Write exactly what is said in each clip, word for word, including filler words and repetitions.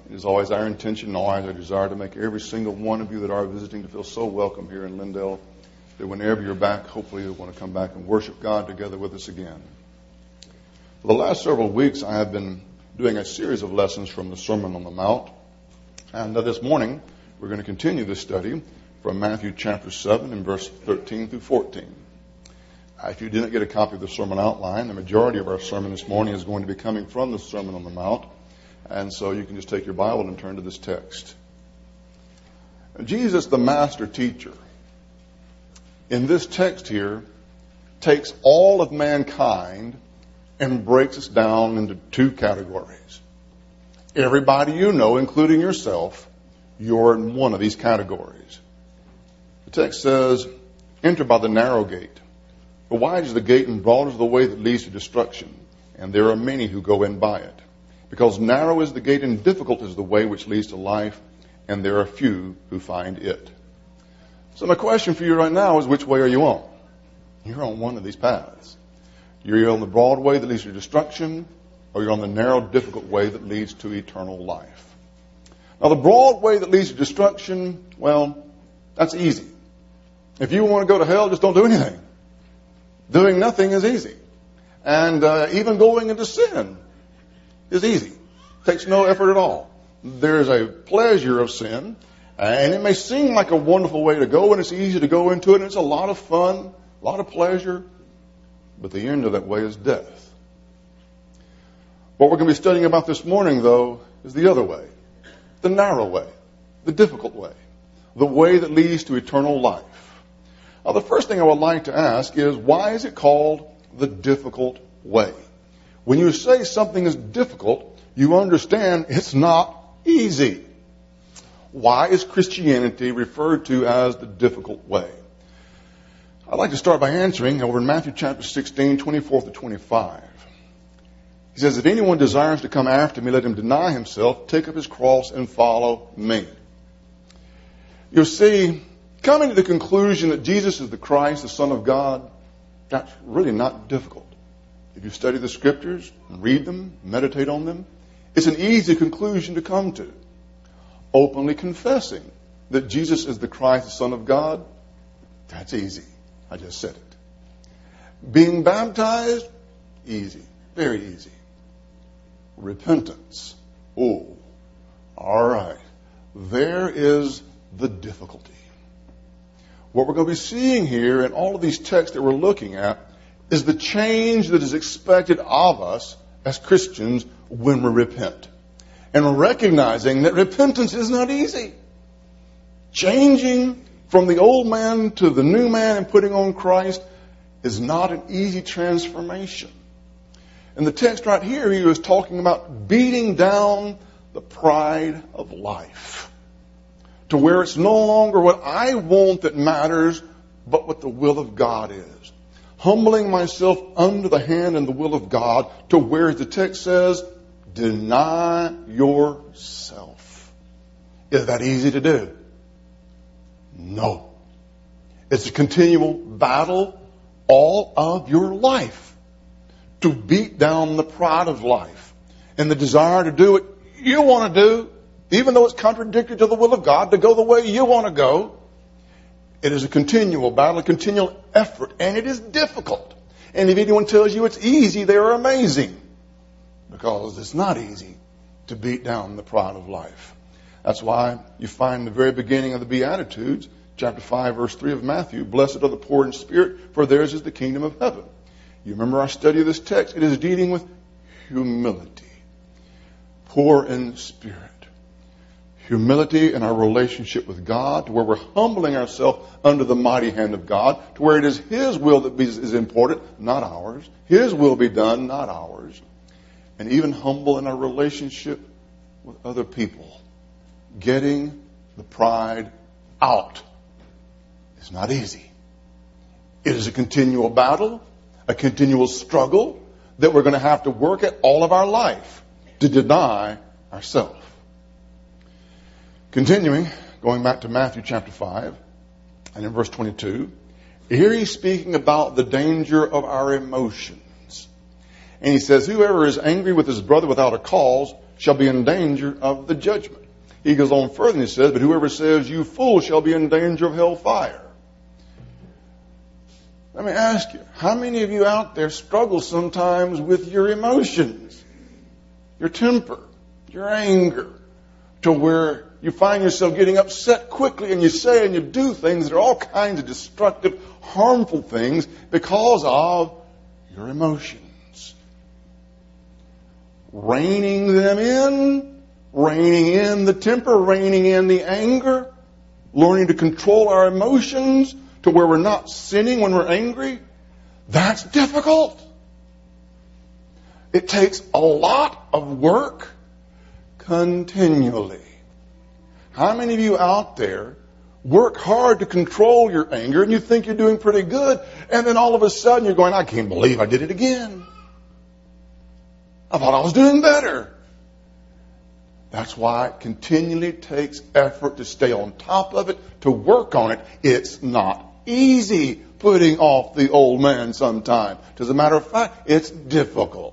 It is always our intention and always our desire to make every single one of you that are visiting to feel so welcome here in Lindale that whenever you're back, hopefully you'll want to come back and worship God together with us again. For the last several weeks, I have been doing a series of lessons from the Sermon on the Mount. And uh, this morning, we're going to continue this study from Matthew chapter seven and verse thirteen through fourteen. Uh, if you didn't get a copy of the sermon outline, the majority of our sermon this morning is going to be coming from the Sermon on the Mount. And so you can just take your Bible and turn to this text. Jesus, the master teacher, in this text here, takes all of mankind and breaks us down into two categories. Everybody you know, including yourself, you're in one of these categories. The text says, "Enter by the narrow gate. For wide is the gate and broad is the way that leads to destruction, and there are many who go in by it. Because narrow is the gate and difficult is the way which leads to life, and there are few who find it." So my question for you right now is, which way are you on? You're on one of these paths. You're on the broad way that leads to destruction, or you're on the narrow, difficult way that leads to eternal life. Now, the broad way that leads to destruction, well, that's easy. If you want to go to hell, just don't do anything. Doing nothing is easy. And uh, even going into sin is easy. Takes no effort at all. There's a pleasure of sin, and it may seem like a wonderful way to go, and it's easy to go into it, and it's a lot of fun, a lot of pleasure, but the end of that way is death. What we're going to be studying about this morning, though, is the other way, the narrow way, the difficult way, the way that leads to eternal life. Now, the first thing I would like to ask is, why is it called the difficult way? When you say something is difficult, you understand it's not easy. Why is Christianity referred to as the difficult way? I'd like to start by answering over in Matthew chapter sixteen, twenty-four to twenty-five. He says, "If anyone desires to come after me, let him deny himself, take up his cross, and follow me." You see, coming to the conclusion that Jesus is the Christ, the Son of God, that's really not difficult. If you study the Scriptures, read them, meditate on them, it's an easy conclusion to come to. Openly confessing that Jesus is the Christ, the Son of God, that's easy. I just said it. Being baptized, easy, very easy. Repentance, oh, all right. There is the difficulty. What we're going to be seeing here in all of these texts that we're looking at is the change that is expected of us as Christians when we repent. And recognizing that repentance is not easy. Changing from the old man to the new man and putting on Christ is not an easy transformation. In the text right here, he was talking about beating down the pride of life to where it's no longer what I want that matters, but what the will of God is. Humbling myself under the hand and the will of God to where the text says, deny yourself. Is that easy to do? No. It's a continual battle all of your life to beat down the pride of life and the desire to do what you want to do, even though it's contradictory to the will of God, to go the way you want to go. It is a continual battle, a continual effort, and it is difficult. And if anyone tells you it's easy, they are amazing. Because it's not easy to beat down the pride of life. That's why you find the very beginning of the Beatitudes, chapter five, verse three of Matthew, "Blessed are the poor in spirit, for theirs is the kingdom of heaven." You remember our study of this text. It is dealing with humility. Poor in spirit. Humility in our relationship with God, to where we're humbling ourselves under the mighty hand of God, to where it is His will that is important, not ours. His will be done, not ours. And even humble in our relationship with other people. Getting the pride out is not easy. It is a continual battle, a continual struggle that we're going to have to work at all of our life to deny ourselves. Continuing, going back to Matthew chapter five, and in verse twenty-two, here he's speaking about the danger of our emotions. And he says, "Whoever is angry with his brother without a cause shall be in danger of the judgment. He goes on further and he says, but whoever says, you fool, shall be in danger of hellfire. Let me ask you, how many of you out there struggle sometimes with your emotions, your temper, your anger, to where you find yourself getting upset quickly and you say and you do things that are all kinds of destructive, harmful things because of your emotions? Reining them in, reining in the temper, reining in the anger, learning to control our emotions to where we're not sinning when we're angry, that's difficult. It takes a lot of work continually. How many of you out there work hard to control your anger and you think you're doing pretty good, and then all of a sudden you're going, I can't believe I did it again. I thought I was doing better. That's why it continually takes effort to stay on top of it, to work on it. It's not easy putting off the old man sometime. As a matter of fact, it's difficult.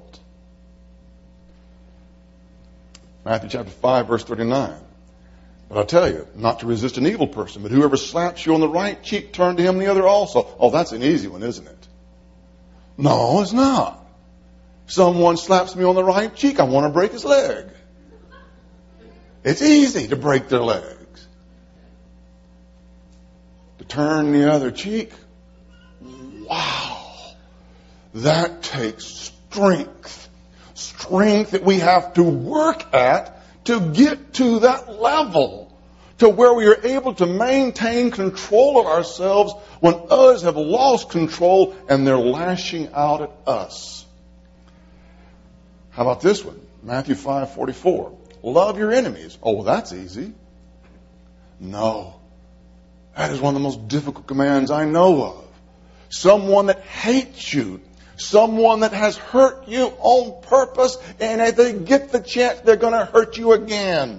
Matthew chapter five, verse thirty-nine. But I tell you, not to resist an evil person, but whoever slaps you on the right cheek, turn to him the other also. Oh, that's an easy one, isn't it? No, it's not. Someone slaps me on the right cheek, I want to break his leg. It's easy to break their legs. To turn the other cheek, wow, that takes strength. Strength that we have to work at to get to that level, to where we are able to maintain control of ourselves when others have lost control and they're lashing out at us. How about this one? Matthew five forty-four. Love your enemies. Oh, well, that's easy. No. That is one of the most difficult commands I know of. Someone that hates you, someone that has hurt you on purpose, and if they get the chance, they're going to hurt you again.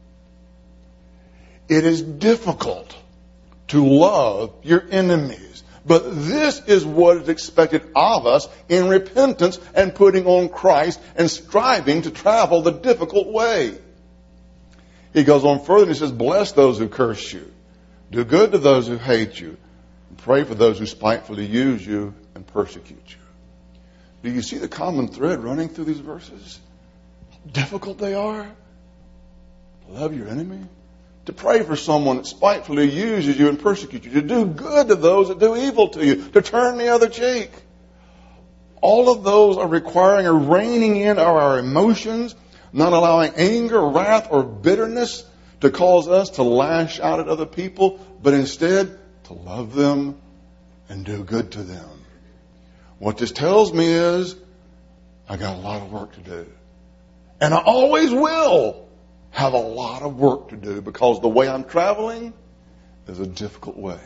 It is difficult to love your enemies, but this is what is expected of us in repentance and putting on Christ and striving to travel the difficult way. He goes on further and he says, bless those who curse you. Do good to those who hate you. And pray for those who spitefully use you and persecute you. Do you see the common thread running through these verses? How difficult they are. To love your enemy. To pray for someone that spitefully uses you and persecutes you. To do good to those that do evil to you. To turn the other cheek. All of those are requiring a reining in of our emotions, not allowing anger, wrath, or bitterness to cause us to lash out at other people, but instead to love them and do good to them. What this tells me is I got a lot of work to do. And I always will have a lot of work to do because the way I'm traveling is a difficult way.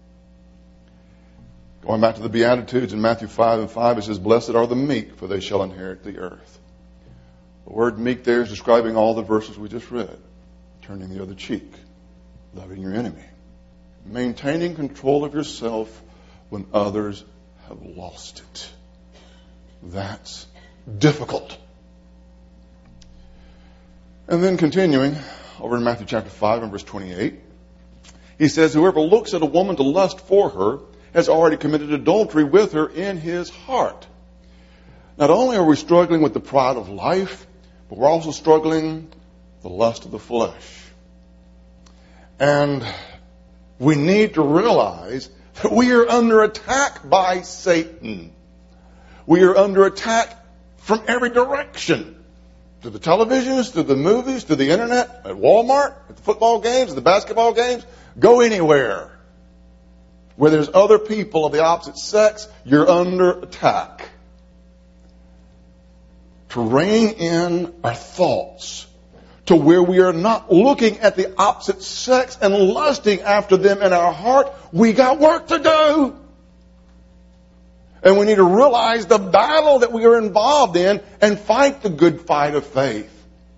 Going back to the Beatitudes in Matthew five and five, it says, blessed are the meek, for they shall inherit the earth. The word meek there is describing all the verses we just read. Turning the other cheek, loving your enemy, maintaining control of yourself when others have lost it. That's difficult. And then continuing over in Matthew chapter five and verse twenty-eight, he says, whoever looks at a woman to lust for her has already committed adultery with her in his heart. Not only are we struggling with the pride of life, but we're also struggling the lust of the flesh. And we need to realize that we are under attack by Satan. We are under attack from every direction. To the televisions, to the movies, to the internet, at Walmart, at the football games, at the basketball games. Go anywhere where there's other people of the opposite sex, you're under attack. To rein in our thoughts to where we are not looking at the opposite sex and lusting after them in our heart. We got work to do. And we need to realize the battle that we are involved in and fight the good fight of faith.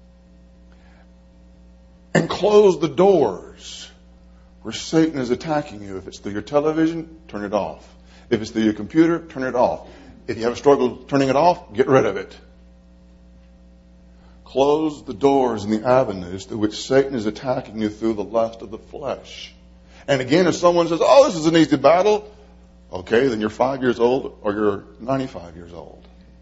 And close the doors where Satan is attacking you. If it's through your television, turn it off. If it's through your computer, turn it off. If you have a struggle turning it off, get rid of it. Close the doors and the avenues through which Satan is attacking you through the lust of the flesh. And again, if someone says, oh, this is an easy battle, okay, then you're five years old or you're ninety-five years old.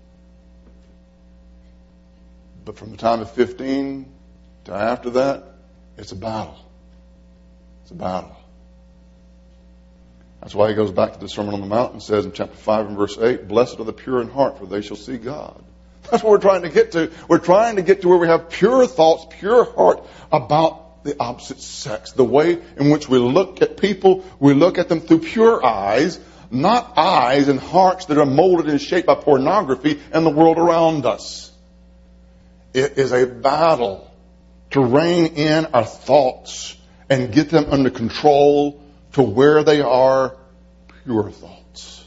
But from the time of fifteen to after that, it's a battle. It's a battle. That's why he goes back to the Sermon on the Mount and says in chapter five and verse eight, blessed are the pure in heart, for they shall see God. That's what we're trying to get to. We're trying to get to where we have pure thoughts, pure heart about the opposite sex. The way in which we look at people, we look at them through pure eyes, not eyes and hearts that are molded and shaped by pornography and the world around us. It is a battle to rein in our thoughts and get them under control to where they are pure thoughts.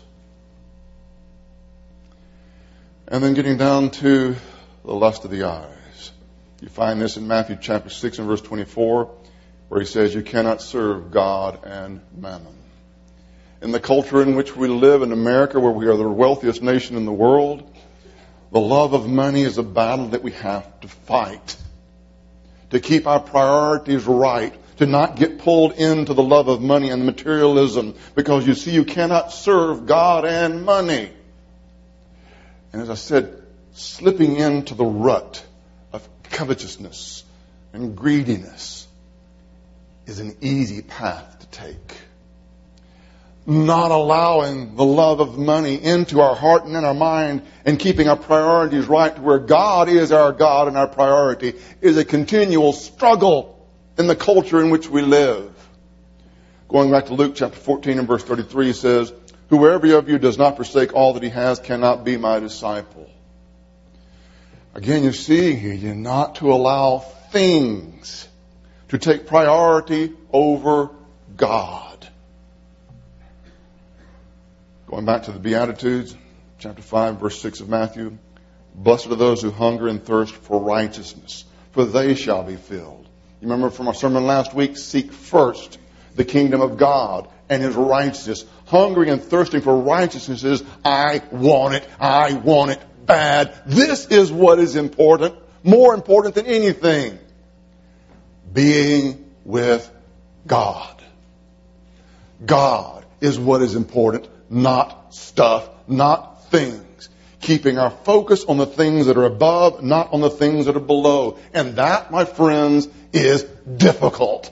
And then getting down to the lust of the eyes. You find this in Matthew chapter six and verse twenty-four, where he says you cannot serve God and mammon. In the culture in which we live in America, where we are the wealthiest nation in the world, the love of money is a battle that we have to fight. To keep our priorities right. To not get pulled into the love of money and materialism. Because you see, you cannot serve God and money. And as I said, slipping into the rut of covetousness and greediness is an easy path to take. Not allowing the love of money into our heart and in our mind and keeping our priorities right to where God is our God and our priority is a continual struggle in the culture in which we live. Going back to Luke chapter fourteen and verse thirty-three, he says, whoever of you does not forsake all that he has cannot be my disciple. Again, you see here, you're not to allow things to take priority over God. Going back to the Beatitudes, chapter five, verse six of Matthew. Blessed are those who hunger and thirst for righteousness, for they shall be filled. You remember from our sermon last week, seek first the kingdom of God and his righteousness. Hungering and thirsting for righteousness is, I want it, I want it bad. This is what is important, more important than anything. Being with God. God is what is important. Not stuff, not things. Keeping our focus on the things that are above, not on the things that are below. And that, my friends, is difficult.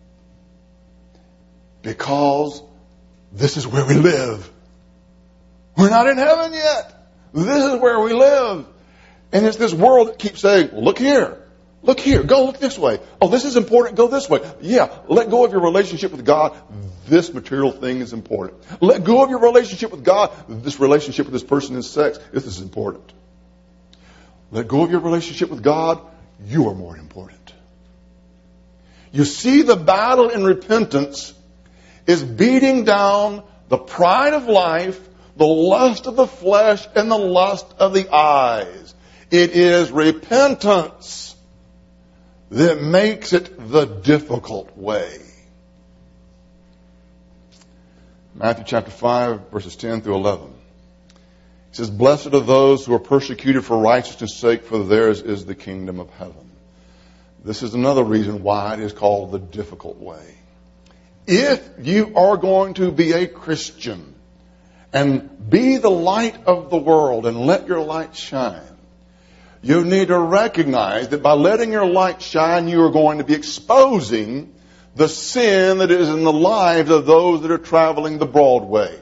Because this is where we live. We're not in heaven yet. This is where we live. And it's this world that keeps saying, well, look here. Look here. Go look this way. Oh, this is important. Go this way. Yeah, let go of your relationship with God. This material thing is important. Let go of your relationship with God. This relationship with this person is sex. This is important. Let go of your relationship with God. You are more important. You see, the battle in repentance is beating down the pride of life, the lust of the flesh, and the lust of the eyes. It is repentance that makes it the difficult way. Matthew chapter five, verses ten through eleven. It says, blessed are those who are persecuted for righteousness' sake, for theirs is the kingdom of heaven. This is another reason why it is called the difficult way. If you are going to be a Christian and be the light of the world and let your light shine, you need to recognize that by letting your light shine, you are going to be exposing the sin that is in the lives of those that are traveling the broad way.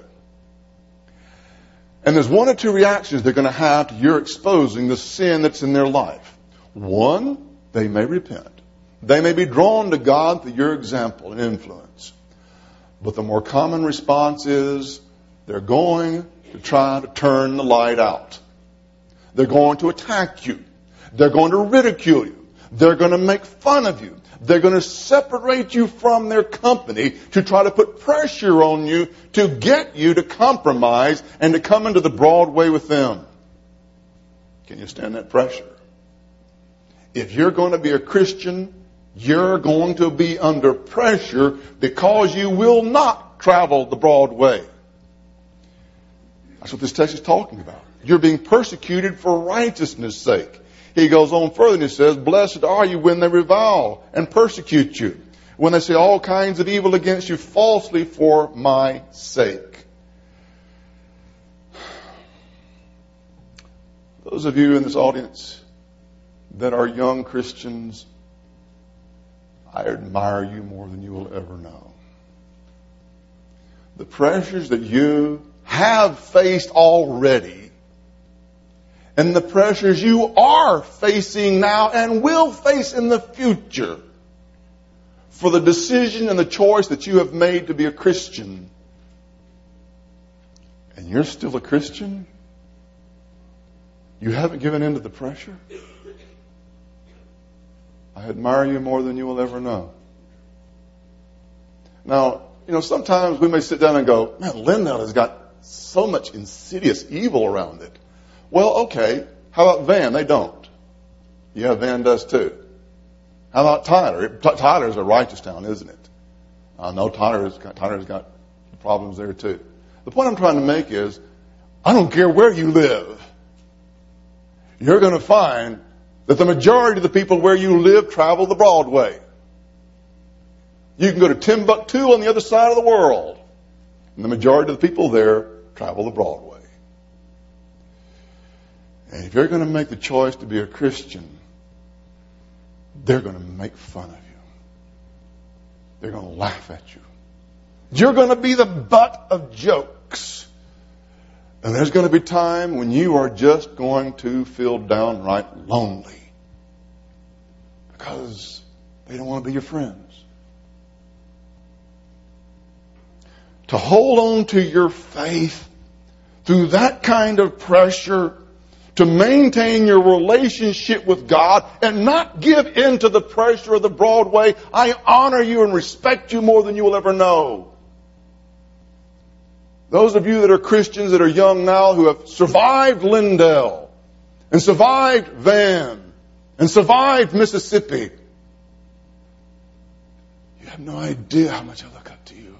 And there's one or two reactions they're going to have to your exposing the sin that's in their life. One, they may repent. They may be drawn to God through your example and influence. But the more common response is they're going to try to turn the light out. They're going to attack you. They're going to ridicule you. They're going to make fun of you. They're going to separate you from their company to try to put pressure on you to get you to compromise and to come into the broad way with them. Can you stand that pressure? If you're going to be a Christian, you're going to be under pressure because you will not travel the broad way. That's what this text is talking about. You're being persecuted for righteousness' sake. He goes on further and he says, blessed are you when they revile and persecute you, when they say all kinds of evil against you falsely for my sake. Those of you in this audience that are young Christians, I admire you more than you will ever know. The pressures that you have faced already and the pressures you are facing now and will face in the future for the decision and the choice that you have made to be a Christian. And you're still a Christian? You haven't given in to the pressure? I admire you more than you will ever know. Now, you know, sometimes we may sit down and go, man, Lindale has got so much insidious evil around it. Well, okay. How about Van? They don't. Yeah, Van does too. How about Tyler? T- Tyler's a righteous town, isn't it? I know Tyler's got, Tyler's got problems there too. The point I'm trying to make is, I don't care where you live. You're going to find that the majority of the people where you live travel the broad way. You can go to Timbuktu on the other side of the world, and the majority of the people there travel the broad way. And if you're going to make the choice to be a Christian, they're going to make fun of you. They're going to laugh at you. You're going to be the butt of jokes. And there's going to be time when you are just going to feel downright lonely because they don't want to be your friends. To hold on to your faith through that kind of pressure, to maintain your relationship with God and not give in to the pressure of the broad way, I honor you and respect you more than you will ever know. Those of you that are Christians that are young now who have survived Lindale and survived Van and survived Mississippi, you have no idea how much I look up to you.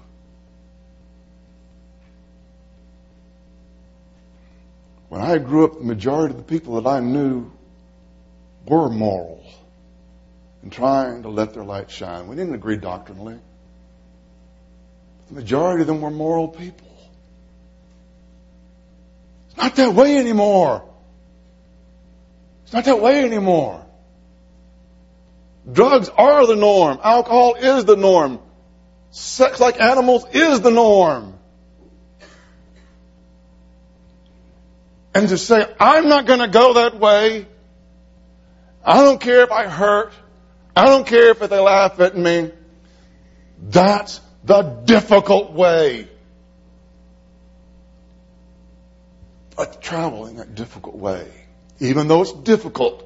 When I grew up, the majority of the people that I knew were moral and trying to let their light shine. We didn't agree doctrinally. The majority of them were moral people. It's not that way anymore. It's not that way anymore. Drugs are the norm. Alcohol is the norm. Sex like animals is the norm. And to say, I'm not going to go that way. I don't care if I hurt. I don't care if they laugh at me. That's the difficult way. But traveling that difficult way, even though it's difficult,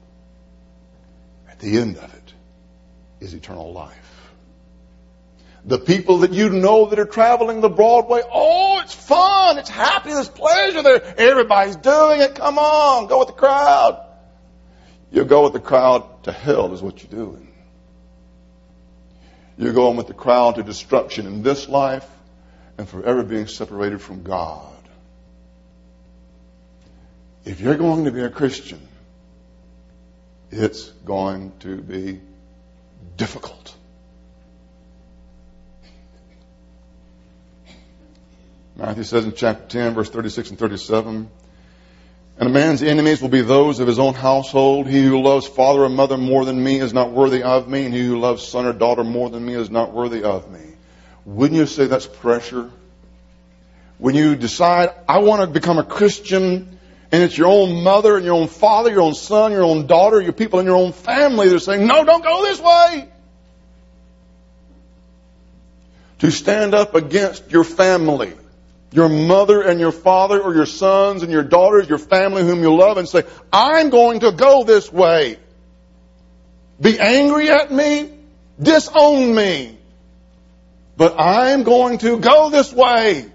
at the end of it is eternal life. The people that you know that are traveling the broad way, oh, it's fun, it's happy, there's pleasure there. Everybody's doing it. Come on, go with the crowd. You go with the crowd to hell is what you're doing. You're going with the crowd to destruction in this life and forever being separated from God. If you're going to be a Christian, it's going to be difficult. Matthew says in chapter ten, verse thirty-six and thirty-seven, and a man's enemies will be those of his own household. He who loves father or mother more than me is not worthy of me, and he who loves son or daughter more than me is not worthy of me. Wouldn't you say that's pressure? When you decide, I want to become a Christian, and it's your own mother and your own father, your own son, your own daughter, your people in your own family that are saying, no, don't go this way. To stand up against your family, your mother and your father, or your sons and your daughters, your family whom you love, and say, I'm going to go this way. Be angry at me, disown me, but I'm going to go this way.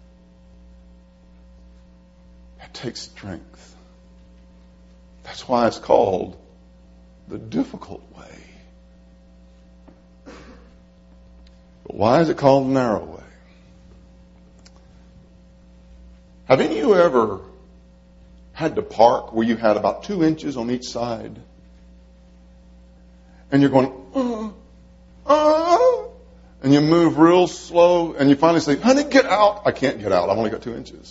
That takes strength. That's why it's called the difficult way. But why is it called the narrow way? Have any of you ever had to park where you had about two inches on each side? And you're going, uh, uh, and you move real slow, and you finally say, honey, get out. I can't get out. I've only got two inches.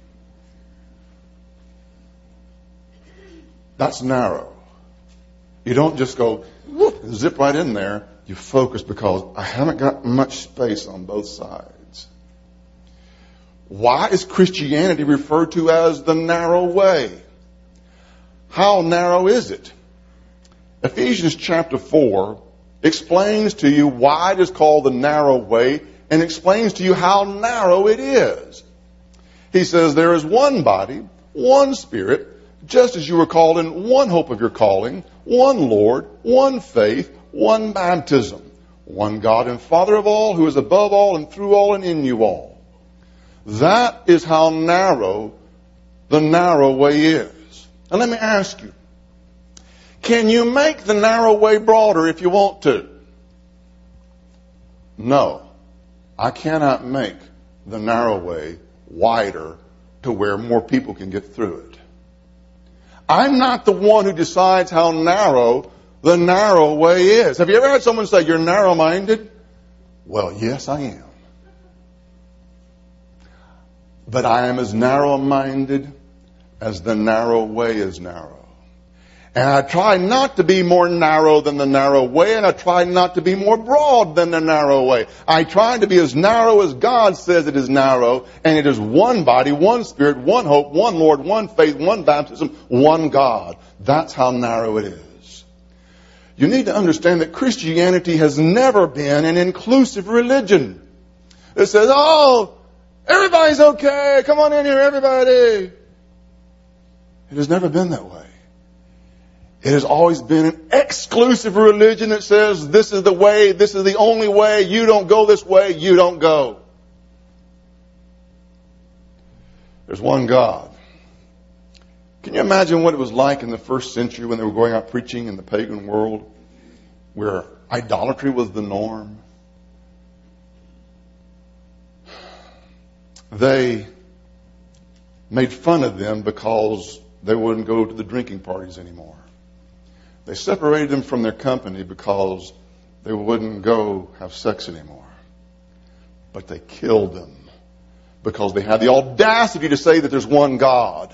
That's narrow. You don't just go, whoop, and zip right in there. You focus because I haven't got much space on both sides. Why is Christianity referred to as the narrow way? How narrow is it? Ephesians chapter four explains to you why it is called the narrow way and explains to you how narrow it is. He says there is one body, one Spirit, just as you were called in one hope of your calling, one Lord, one faith, one baptism, one God and Father of all, who is above all and through all and in you all. That is how narrow the narrow way is. And let me ask you, can you make the narrow way broader if you want to? No. I cannot make the narrow way wider to where more people can get through it. I'm not the one who decides how narrow the narrow way is. Have you ever had someone say, you're narrow-minded? Well, yes, I am. But I am as narrow-minded as the narrow way is narrow. And I try not to be more narrow than the narrow way, and I try not to be more broad than the narrow way. I try to be as narrow as God says it is narrow, and it is one body, one Spirit, one hope, one Lord, one faith, one baptism, one God. That's how narrow it is. You need to understand that Christianity has never been an inclusive religion. It says, oh, everybody's okay, come on in here, everybody. It has never been that way. It has always been an exclusive religion that says this is the way, this is the only way, you don't go this way, you don't go. There's one God. Can you imagine what it was like in the first century when they were going out preaching in the pagan world, where idolatry was the norm? They made fun of them because they wouldn't go to the drinking parties anymore. They separated them from their company because they wouldn't go have sex anymore. But they killed them because they had the audacity to say that there's one God.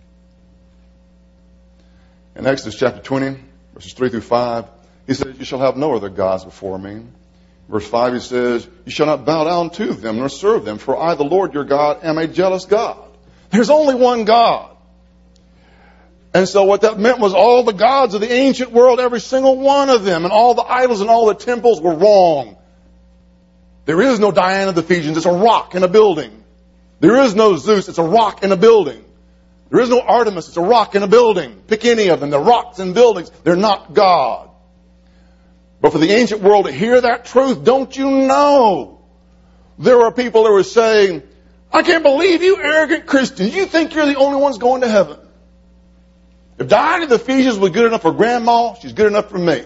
In Exodus chapter twenty, verses three through five, he says, you shall have no other gods before me. Verse five, he says, you shall not bow down to them nor serve them, for I, the Lord your God, am a jealous God. There's only one God. And so what that meant was all the gods of the ancient world, every single one of them, and all the idols and all the temples were wrong. There is no Diana of the Ephesians. It's a rock in a building. There is no Zeus. It's a rock in a building. There is no Artemis. It's a rock in a building. Pick any of them. They're rocks in buildings. They're not God. But for the ancient world to hear that truth, don't you know? There were people that were saying, I can't believe you arrogant Christians. You think you're the only ones going to heaven. If Diana of the Ephesians was good enough for Grandma, she's good enough for me.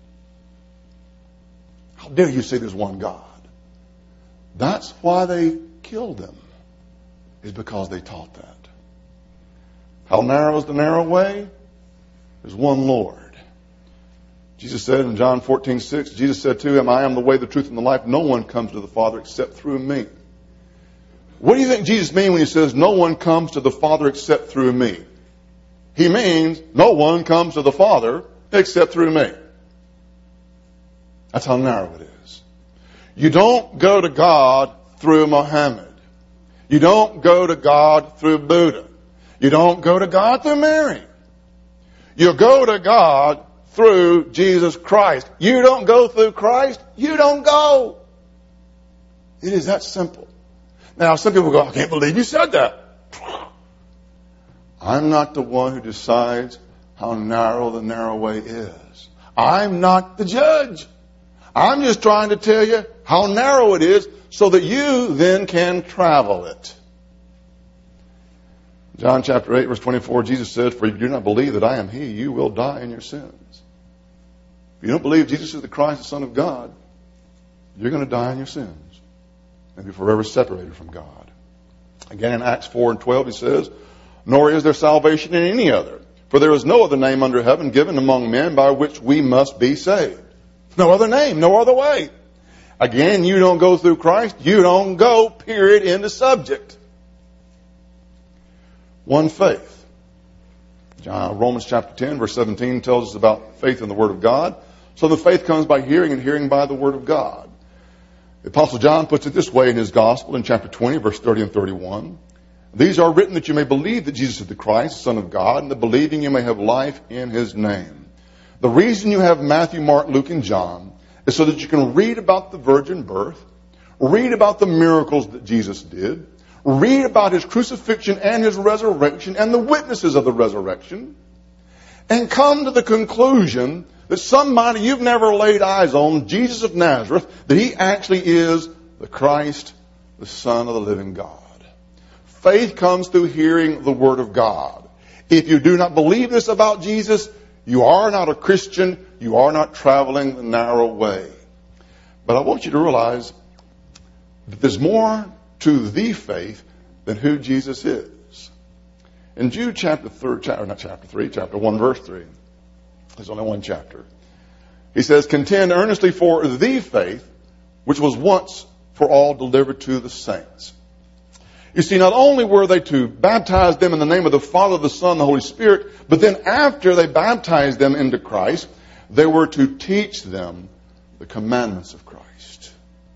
How dare you say there's one God? That's why they killed them, is because they taught that. How narrow is the narrow way? There's one Lord. Jesus said in John fourteen six, Jesus said to him, I am the way, the truth, and the life. No one comes to the Father except through me. What do you think Jesus means when he says, no one comes to the Father except through me? He means no one comes to the Father except through me. That's how narrow it is. You don't go to God through Muhammad. You don't go to God through Buddha. You don't go to God through Mary. You go to God through Jesus Christ. You don't go through Christ, you don't go. It is that simple. Now, some people go, I can't believe you said that. I'm not the one who decides how narrow the narrow way is. I'm not the judge. I'm just trying to tell you how narrow it is so that you then can travel it. John chapter eight, verse twenty-four, Jesus said, for if you do not believe that I am He, you will die in your sins. If you don't believe Jesus is the Christ, the Son of God, you're going to die in your sins and be forever separated from God. Again, in Acts four and twelve, he says, nor is there salvation in any other. For there is no other name under heaven given among men by which we must be saved. No other name, no other way. Again, you don't go through Christ, you don't go, period, end of subject. One faith. John, Romans chapter ten, verse seventeen tells us about faith in the Word of God. So the faith comes by hearing, and hearing by the Word of God. The Apostle John puts it this way in his Gospel in chapter twenty, verse thirty and thirty-one. These are written that you may believe that Jesus is the Christ, the Son of God, and that believing you may have life in His name. The reason you have Matthew, Mark, Luke, and John is so that you can read about the virgin birth, read about the miracles that Jesus did, read about His crucifixion and His resurrection and the witnesses of the resurrection, and come to the conclusion that somebody you've never laid eyes on, Jesus of Nazareth, that He actually is the Christ, the Son of the living God. Faith comes through hearing the Word of God. If you do not believe this about Jesus, you are not a Christian. You are not traveling the narrow way. But I want you to realize that there's more to the faith than who Jesus is. In Jude chapter three, chapter, not chapter three, chapter one, verse three, there's only one chapter. He says, contend earnestly for the faith which was once for all delivered to the saints. You see, not only were they to baptize them in the name of the Father, the Son, the Holy Spirit, but then after they baptized them into Christ, they were to teach them the commandments of Christ.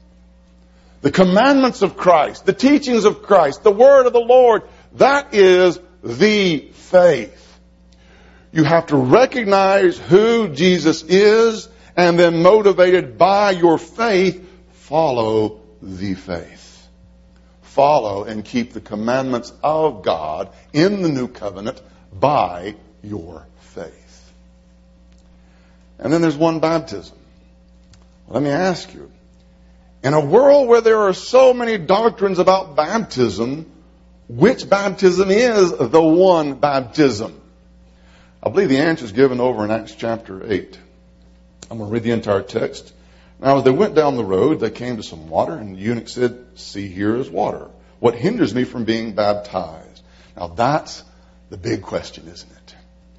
The commandments of Christ, the teachings of Christ, the word of the Lord, that is the faith. You have to recognize who Jesus is, and then motivated by your faith, follow the faith. Follow and keep the commandments of God in the new covenant by your faith. And then there's one baptism. Let me ask you, in a world where there are so many doctrines about baptism, which baptism is the one baptism? I believe the answer is given over in Acts chapter eight. I'm going to read the entire text. Now, as they went down the road, they came to some water, and the eunuch said, see, here is water. What hinders me from being baptized? Now, that's the big question, isn't it?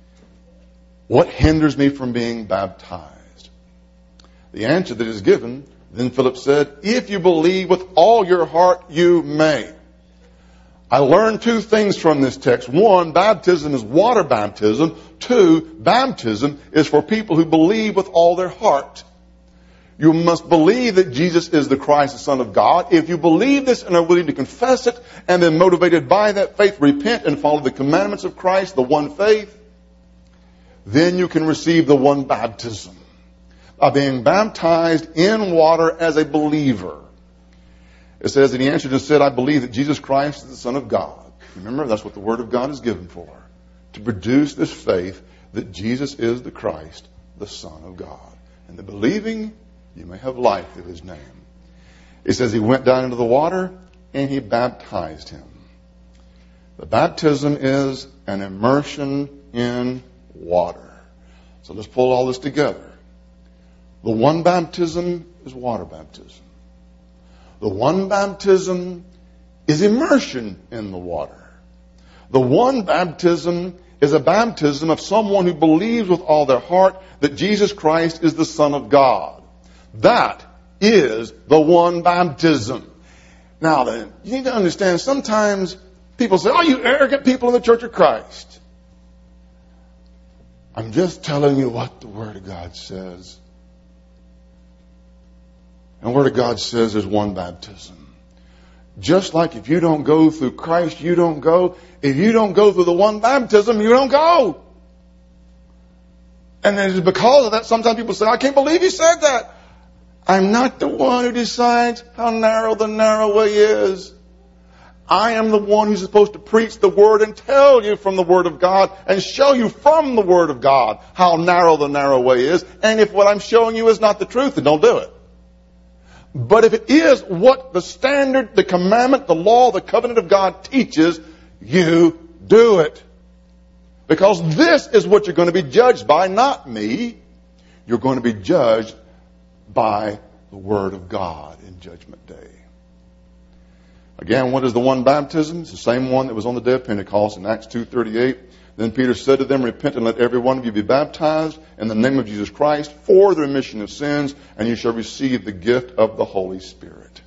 What hinders me from being baptized? The answer that is given, then Philip said, if you believe with all your heart, you may. I learned two things from this text. One, baptism is water baptism. Two, baptism is for people who believe with all their heart. You must believe that Jesus is the Christ, the Son of God. If you believe this and are willing to confess it, and then motivated by that faith, repent and follow the commandments of Christ, the one faith, then you can receive the one baptism by being baptized in water as a believer. It says, and he answered and said, I believe that Jesus Christ is the Son of God. Remember, that's what the Word of God is given for, to produce this faith that Jesus is the Christ, the Son of God. And the believing, you may have life through His name. It says he went down into the water and he baptized him. The baptism is an immersion in water. So let's pull all this together. The one baptism is water baptism. The one baptism is immersion in the water. The one baptism is a baptism of someone who believes with all their heart that Jesus Christ is the Son of God. That is the one baptism. Now then, you need to understand, sometimes people say, oh, you arrogant people in the Church of Christ. I'm just telling you what the Word of God says. And the Word of God says there's one baptism. Just like if you don't go through Christ, you don't go. If you don't go through the one baptism, you don't go. And it's because of that, sometimes people say, I can't believe you said that. I'm not the one who decides how narrow the narrow way is. I am the one who's supposed to preach the Word and tell you from the Word of God and show you from the Word of God how narrow the narrow way is. And if what I'm showing you is not the truth, then don't do it. But if it is what the standard, the commandment, the law, the covenant of God teaches, you do it. Because this is what you're going to be judged by, not me. You're going to be judged by the Word of God in Judgment Day. Again, what is the one baptism? It's the same one that was on the day of Pentecost in Acts two thirty-eight. Then Peter said to them, repent and let every one of you be baptized in the name of Jesus Christ for the remission of sins, and you shall receive the gift of the Holy Spirit.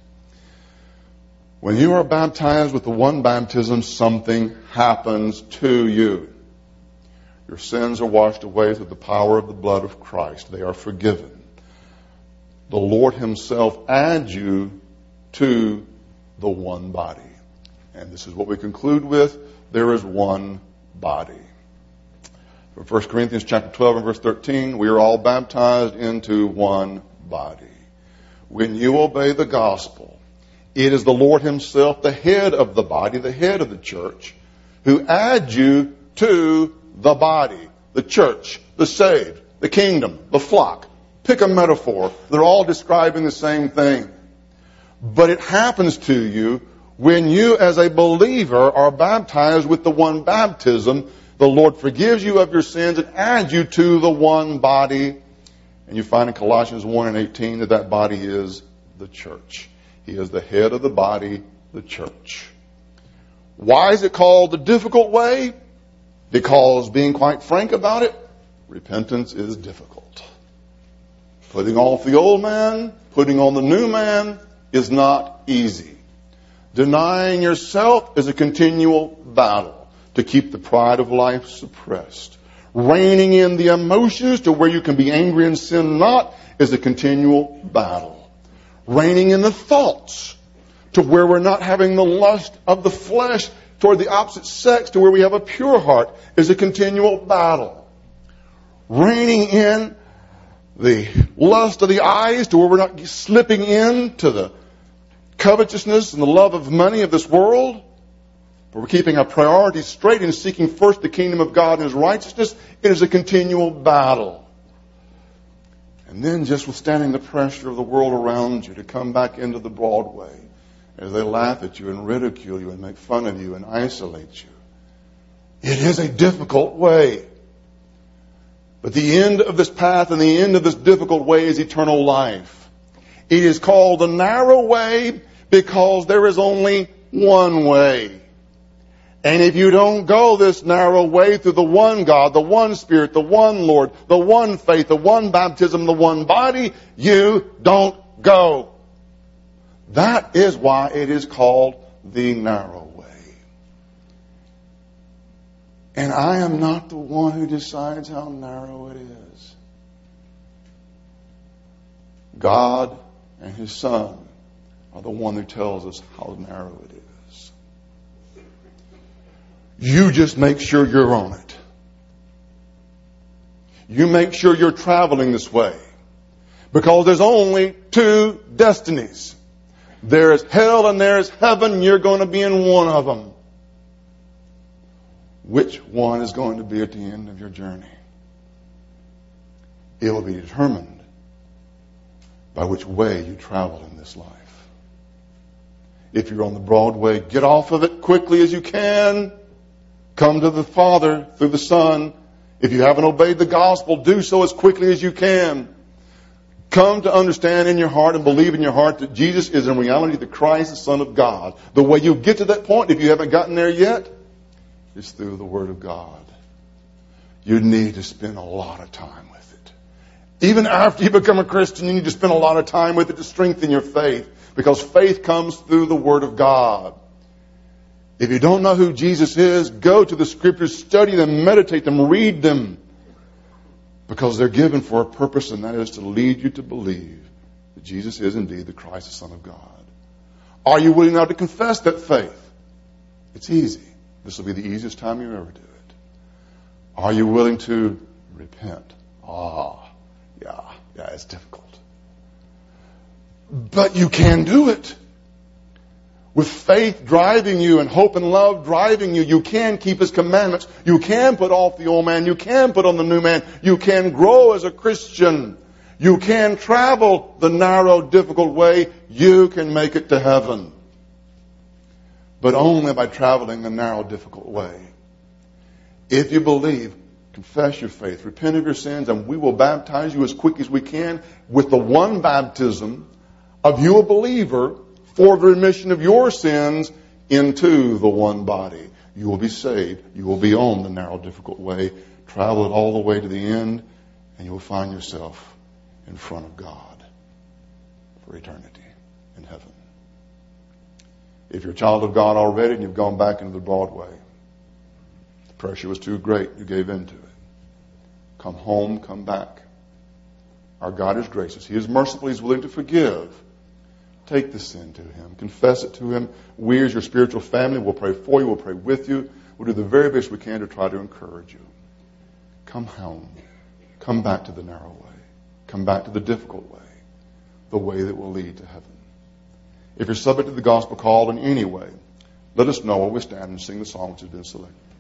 When you are baptized with the one baptism, something happens to you. Your sins are washed away through the power of the blood of Christ. They are forgiven. The Lord Himself adds you to the one body. And this is what we conclude with. There is one body. From First Corinthians chapter twelve and verse thirteen, we are all baptized into one body. When you obey the gospel, it is the Lord Himself, the head of the body, the head of the church, who adds you to the body, the church, the saved, the kingdom, the flock. Pick a metaphor. They're all describing the same thing. But it happens to you when you as a believer are baptized with the one baptism. The Lord forgives you of your sins and adds you to the one body. And you find in Colossians one and eighteen that that body is the church. He is the head of the body, the church. Why is it called the difficult way? Because, being quite frank about it, repentance is difficult. Putting off the old man, putting on the new man is not easy. Denying yourself is a continual battle to keep the pride of life suppressed. Reining in the emotions to where you can be angry and sin not is a continual battle. Reining in the thoughts to where we're not having the lust of the flesh toward the opposite sex, to where we have a pure heart, is a continual battle. Reining in the lust of the eyes to where we're not slipping into the covetousness and the love of money of this world, but we're keeping our priorities straight and seeking first the kingdom of God and His righteousness. It is a continual battle. And then just withstanding the pressure of the world around you to come back into the broad way as they laugh at you and ridicule you and make fun of you and isolate you. It is a difficult way. But the end of this path and the end of this difficult way is eternal life. It is called the narrow way because there is only one way. And if you don't go this narrow way through the one God, the one Spirit, the one Lord, the one faith, the one baptism, the one body, you don't go. That is why it is called the narrow way. And I am not the one who decides how narrow it is. God and His Son are the one who tells us how narrow it is. You just make sure you're on it. You make sure you're traveling this way. Because there's only two destinies. There is hell and there is heaven. You're going to be in one of them. Which one is going to be at the end of your journey? It will be determined by which way you travel in this life. If you're on the broad way, get off of it quickly as you can. Come to the Father through the Son. If you haven't obeyed the gospel, do so as quickly as you can. Come to understand in your heart and believe in your heart that Jesus is in reality the Christ, the Son of God. The way you get to that point, if you haven't gotten there yet, is through the Word of God. You need to spend a lot of time with it. Even after you become a Christian, you need to spend a lot of time with it to strengthen your faith. Because faith comes through the Word of God. If you don't know who Jesus is, go to the Scriptures, study them, meditate them, read them. Because they're given for a purpose, and that is to lead you to believe that Jesus is indeed the Christ, the Son of God. Are you willing now to confess that faith? It's easy. This will be the easiest time you ever do it. Are you willing to repent? Ah, yeah, yeah, it's difficult. But you can do it. With faith driving you and hope and love driving you, you can keep His commandments. You can put off the old man. You can put on the new man. You can grow as a Christian. You can travel the narrow, difficult way. You can make it to heaven. But only by traveling the narrow, difficult way. If you believe, confess your faith, repent of your sins, and we will baptize you as quick as we can with the one baptism of you, a believer, for the remission of your sins into the one body. You will be saved. You will be on the narrow, difficult way. Travel it all the way to the end, and you will find yourself in front of God for eternity in heaven. If you're a child of God already and you've gone back into the broad way, the pressure was too great, you gave in to it. Come home, come back. Our God is gracious. He is merciful. He's willing to forgive. Take the sin to Him. Confess it to Him. We as your spiritual family will pray for you. We'll pray with you. We'll do the very best we can to try to encourage you. Come home. Come back to the narrow way. Come back to the difficult way. The way that will lead to heaven. If you're subject to the gospel call in any way, let us know while we stand and sing the song which has been selected.